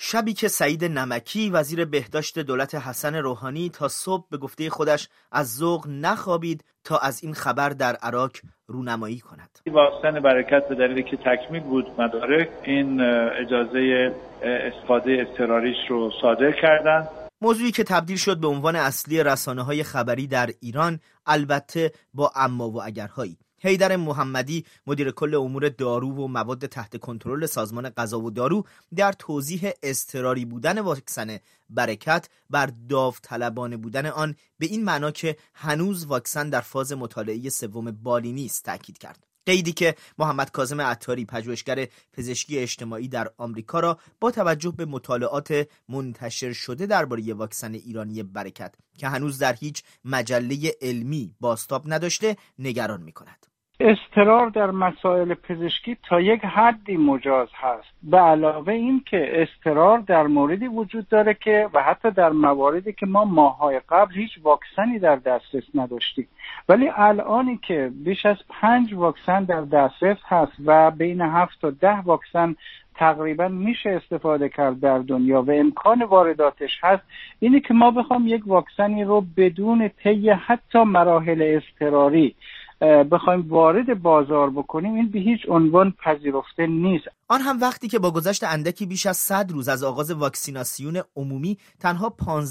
شبی که سعید نمکی وزیر بهداشت دولت حسن روحانی تا صبح به گفته خودش از ذوق نخوابید تا از این خبر در عراق رونمایی کند. واکسن برکت به دلیلی که تکمیل بود مدارک، این اجازه استفاده اضطراریش رو صادر کردند. موضوعی که تبدیل شد به عنوان اصلی رسانه‌های خبری در ایران، البته با اما و اگرهایی. حیدر محمدی مدیر کل امور دارو و مواد تحت کنترل سازمان غذا و دارو در توضیح اضطراری بودن واکسن برکت بر داوطلبانه بودن آن به این معنا که هنوز واکسن در فاز مطالعه سوم بالی نیست تاکید کرد. قیدی که محمد کاظم عطاری پژوهشگر پزشکی اجتماعی در آمریکا را با توجه به مطالعات منتشر شده درباره واکسن ایرانی برکت که هنوز در هیچ مجله علمی بازتاب نداشته نگران می‌کند. اضطرار در مسائل پزشکی تا یک حدی مجاز هست. به علاوه این که اضطرار در موردی وجود داره که و حتی در مواردی که ما ماه‌های قبل هیچ واکسنی در دسترس نداشتیم، ولی الانی که بیش از 5 واکسن در دسترس هست و بین 7 تا 10 واکسن تقریبا میشه استفاده کرد در دنیا و امکان وارداتش هست، اینی که ما بخوام یک واکسنی رو بدون طی حتی مراحل اضطراری بخوایم وارد بازار بکنیم، این به هیچ عنوان پذیرفته نیست. آن هم وقتی که با گذشت اندکی بیش از 100 روز از آغاز واکسیناسیون عمومی تنها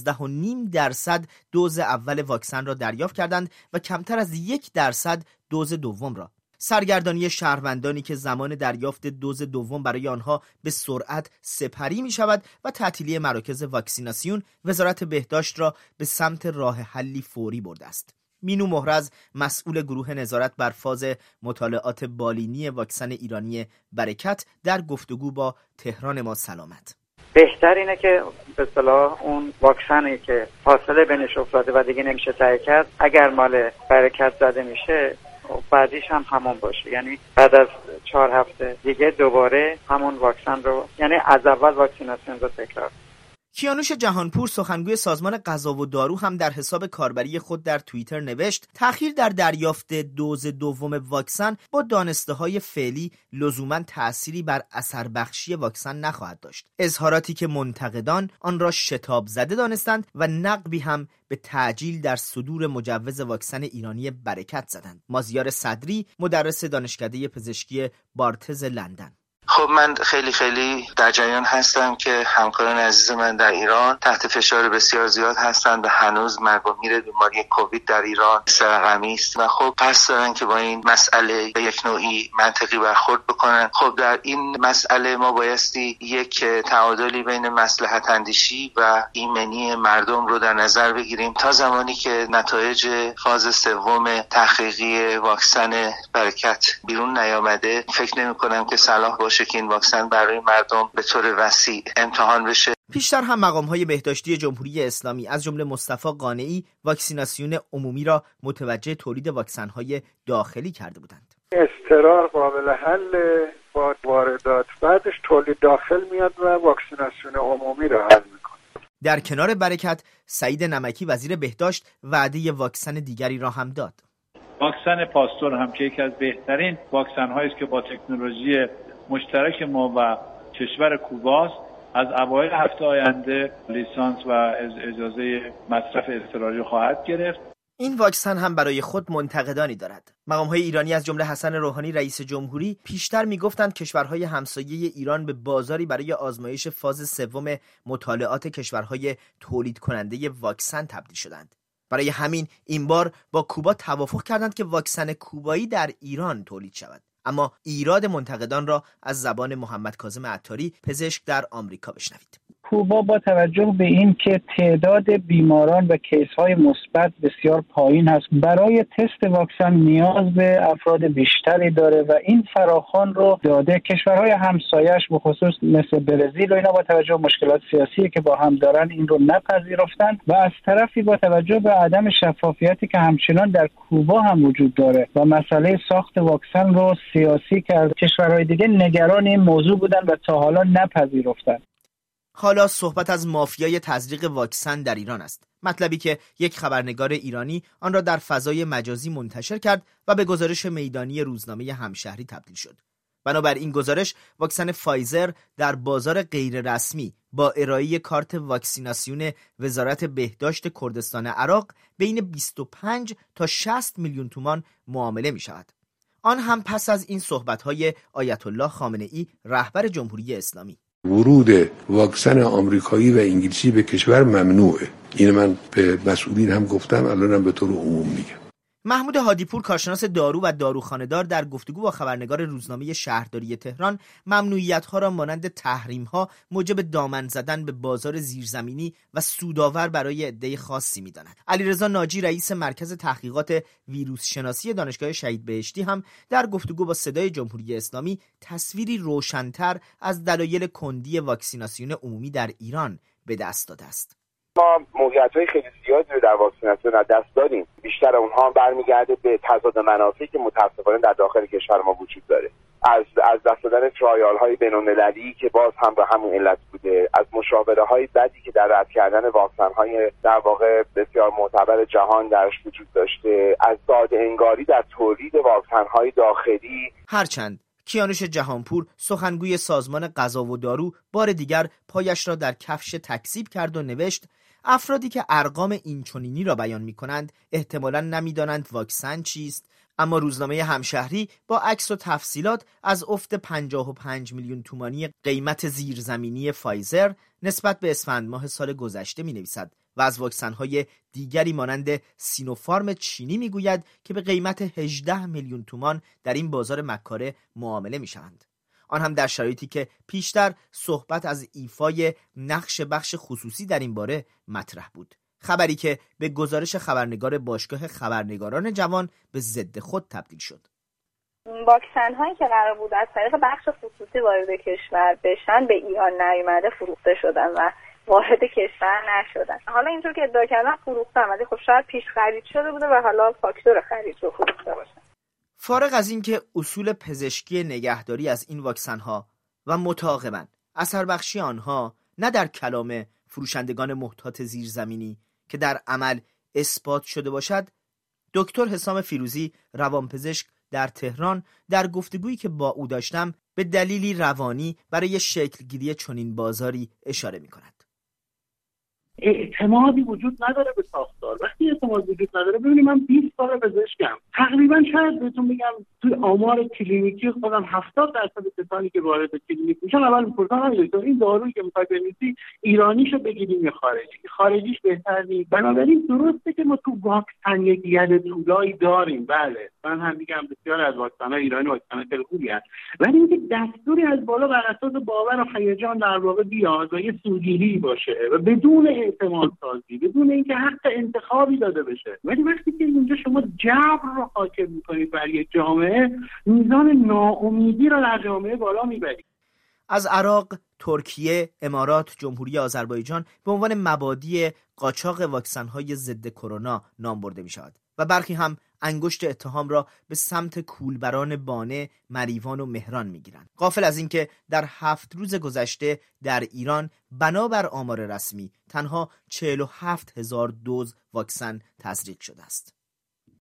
15.5% دوز اول واکسن را دریافت کردند و کمتر از 1% دوز دوم را. سرگردانی شهروندانی که زمان دریافت دوز دوم برای آنها به سرعت سپری می شود و تعطیلی مراکز واکسیناسیون وزارت بهداشت را به سمت راه حلی فوری برده است. مینو مهرز مسئول گروه نظارت بر فاز مطالعات بالینی واکسن ایرانی برکت در گفتگو با تهران ما سلامت. بهتر اینه که به اصطلاح اون واکسنی که فاصله بینش افتاده و دیگه نمیشه تهیه کرد اگر مال برکت زده میشه بعدیش هم همون باشه، یعنی بعد از 4 هفته دیگه دوباره همون واکسن رو، یعنی از اول واکسیناسیون رو تکرار. کیانوش جهانپور سخنگوی سازمان غذا و دارو هم در حساب کاربری خود در توییتر نوشت تأخیر در دریافت دوز دوم واکسن با دانسته‌های فعلی لزوماً تأثیری بر اثر بخشی واکسن نخواهد داشت. اظهاراتی که منتقدان آن را شتاب زده دانستند و نقبی هم به تعجیل در صدور مجوز واکسن ایرانی برکت زدند. مازیار صدری مدرس دانشکده پزشکی بارتز لندن: خب من خیلی در جریان هستم که همکاران عزیز من در ایران تحت فشار بسیار زیاد هستند و هنوز مرگ و میر بیماری کووید در ایران سرقمی است و خب قصد دارن که با این مسئله به یک نوعی منطقی برخورد بکنن. خب در این مسئله ما بایستی یک تعادلی بین مصلحت اندیشی و ایمنی مردم رو در نظر بگیریم. تا زمانی که نتایج فاز سوم تحقیقی واکسن برکت بیرون نیامده فکر نمی‌کنم که صلاح باشه که این واکسن برای مردم به طور وسیع امتحان بشه. پیشتر هم مقام‌های بهداشتی جمهوری اسلامی از جمله مصطفی قانعی واکسیناسیون عمومی را متوجه تولید واکسن‌های داخلی کرده بودند. اضطرار قابل حل با واردات، بعدش تولید داخل میاد و واکسیناسیون عمومی را حل میکنه. در کنار برکت، سعید نمکی وزیر بهداشت وعده واکسن دیگری را هم داد. واکسن پاستور هم که یکی از بهترین واکسن‌هایی است که با تکنولوژی مشترک ما و کشور کوباست، از اوایل هفته آینده لیسانس و اجازه مصرف اضطراری خواهد گرفت. این واکسن هم برای خود منتقدانی دارد. مقام‌های ایرانی از جمله حسن روحانی رئیس جمهوری پیشتر می‌گفتند کشورهای همسایه ایران به بازاری برای آزمایش فاز سوم مطالعات کشورهای تولید کننده واکسن تبدیل شدند. برای همین این بار با کوبا توافق کردند که واکسن کوبایی در ایران تولید شود. اما ایراد منتقدان را از زبان محمد کاظم عطاری پزشک در آمریکا بشنوید. کوبا با توجه به این که تعداد بیماران و کیس‌های مثبت بسیار پایین هست، برای تست واکسن نیاز به افراد بیشتری داره و این فراخوان رو داده. کشورهای همسایه‌اش به خصوص مثل برزیل و اینا با توجه به مشکلات سیاسی که با هم دارن این رو نپذیرفتن و از طرفی با توجه به عدم شفافیتی که همچنان در کوبا هم وجود داره و مسئله ساخت واکسن رو سیاسی کرد، کشورهای دیگه نگران این موضوع بودن و تا حالا نپذیرفتن. حالا صحبت از مافیای تزریق واکسن در ایران است. مطلبی که یک خبرنگار ایرانی آن را در فضای مجازی منتشر کرد و به گزارش میدانی روزنامه همشهری تبدیل شد. بنابر این گزارش واکسن فایزر در بازار غیر رسمی با ارائه کارت واکسیناسیون وزارت بهداشت کردستان عراق بین 25 تا 60 میلیون تومان معامله می شود. آن هم پس از این صحبت‌های آیت الله خامنه ای رهبر جمهوری اسلامی. ورود واکسن آمریکایی و انگلیسی به کشور ممنوعه. این من به مسئولین هم گفتم، الانم به طور عموم میگم. محمود هادیپور کارشناس دارو و داروخانه‌دار در گفتگو با خبرنگار روزنامه شهرداری تهران ممنوعیت‌ها را مانند تحریم‌ها موجب دامن زدن به بازار زیرزمینی و سودآور برای عده خاصی می‌داند. علیرضا ناجی رئیس مرکز تحقیقات ویروس شناسی دانشگاه شهید بهشتی هم در گفتگو با صدای جمهوری اسلامی تصویری روشن‌تر از دلایل کندی واکسیناسیون عمومی در ایران به دست داده است. ما موقعیت‌های خیلی زیادی رو در واکسیناسیون از دست دادیم. بیشتر اونها برمیگرده به تضاد منافعی که متأسفانه در داخل کشور ما وجود داره. از دست دادن ترایال‌های بین‌المللی که باز هم به همون علت بوده، از مشاوره‌های بدی که در رد کردن واکسن‌های در واقع بسیار معتبر جهان درش وجود داشته، از ساده انگاری در تولید واکسن‌های داخلی. هرچند کیانوش جهانپور سخنگوی سازمان غذا و دارو بار دیگر پایش را در کفش تکذیب کرد و نوشت افرادی که ارقام اینچنینی را بیان می کنند احتمالاً نمیدانند واکسن چیست، اما روزنامه همشهری با عکس و تفصیلات از افت 55 میلیون تومانی قیمت زیرزمینی فایزر نسبت به اسفند ماه سال گذشته می نویسد و از واکسن‌های دیگری مانند سینوفارم چینی میگوید که به قیمت 18 میلیون تومان در این بازار مکاره معامله میشوند. آن هم در شرایطی که پیشتر صحبت از ایفای نقش بخش خصوصی در این باره مطرح بود. خبری که به گزارش خبرنگار باشگاه خبرنگاران جوان به ضد خود تبدیل شد. واکسن هایی که قرار بود از طریق بخش خصوصی وارد کشور بشن به ایران نیامده، فروخته شدن و وارد کشور نشدن. حالا اینطور که ادعا کردن فروختن، ولی خب شاید پیش خرید شده بوده و حالا فاکتور خرید رو فروخته باشن. فارغ از این که اصول پزشکی نگهداری از این واکسن ها و متعاقباً اثر بخشی آنها نه در کلام فروشندگان محتاط زیرزمینی که در عمل اثبات شده باشد، دکتر حسام فیروزی روانپزشک در تهران در گفتگویی که با او داشتم به دلیلی روانی برای شکل گیری چنین بازاری اشاره می کند. اعتمادی وجود نداره به ساختار. وقتی اعتماد وجود نداره، ببینید من 20 سال پزشکم، تقریبا شاید بهتون بگم توی آمار کلینیکی خودم 70% کسانی که وارد کلینیک میشن اول میپرسن این دارویی که میخوای بنویسی ایرانیشو بگیریم یا خارجیش بهتر نیست. بنابراین درسته که ما تو واکسن یک ید طولایی داریم، بله من هم میگم بسیار از واکسن‌های ایرانی واکسن خیلی خوبی هست، ولی اینکه دستوری از بالا بر اساس باور و هیجان در واقع بیاد و یه سوگیری باشه و بدون اعتماد سازی، بدون اینکه حق انتخابی داده بشه. ولی وقتی که اینجا شما جبر رو حاکم میکنید بر یک جامعه، میزان ناامیدی رو در جامعه بالا میبرید. از عراق، ترکیه، امارات، جمهوری آذربایجان به عنوان مبادی قاچاق واکسن‌های ضد کرونا نام برده می‌شود و برخی هم انگشت اتهام را به سمت کولبران بانه، مریوان و مهران می‌گیرند. غافل از اینکه در 7 روز گذشته در ایران بنابر آمار رسمی تنها 47,000 دوز واکسن تزریق شده است.